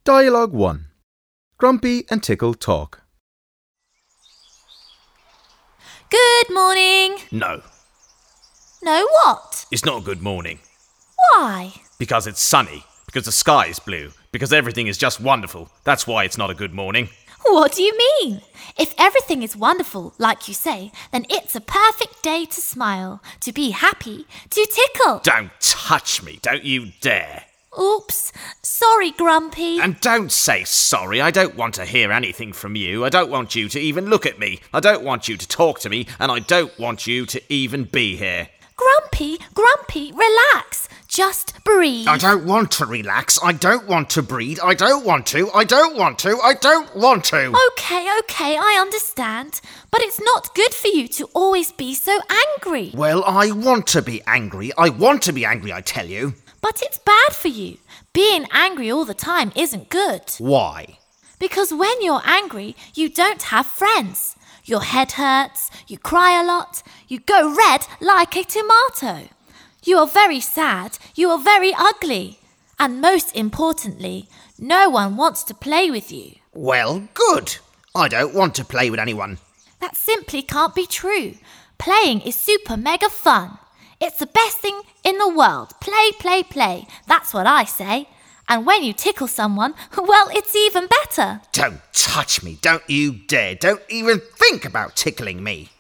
Dialogue 1. Grumpy and Tickle talk. Good morning. No, No, what? it's not a good morning. Why? Because it's sunny, because the sky is blue, because everything is just wonderful. That's why it's not a good morning. What do you mean? If everything is wonderful, like you say, then it's a perfect day to smile, to be happy, to tickle. Don't touch me, don't you dare. Oops. Sorry, Grumpy. And don't say sorry, I don't want to hear anything from you. I don't want you to even look at me. I don't want you to talk to me, and I don't want you to even be here. Grumpy, relax. Just breathe. I don't want to relax. I don't want to breathe. I don't want to. Okay, I understand. But it's not good for you to always be so angry. Well, I want to be angry. I want to be angry, I tell you. But it's bad for you. Being angry all the time isn't good. Why? Because when you're angry, you don't have friends. Your head hurts, you cry a lot, you go red like a tomato. You are very sad, you are very ugly. And most importantly, no one wants to play with you. Well, good. I don't want to play with anyone. That simply can't be true. Playing is super mega fun. It's the best thing in the world. Play. That's what I say. And when you tickle someone, well, it's even better. Don't touch me, don't you dare. Don't even think about tickling me.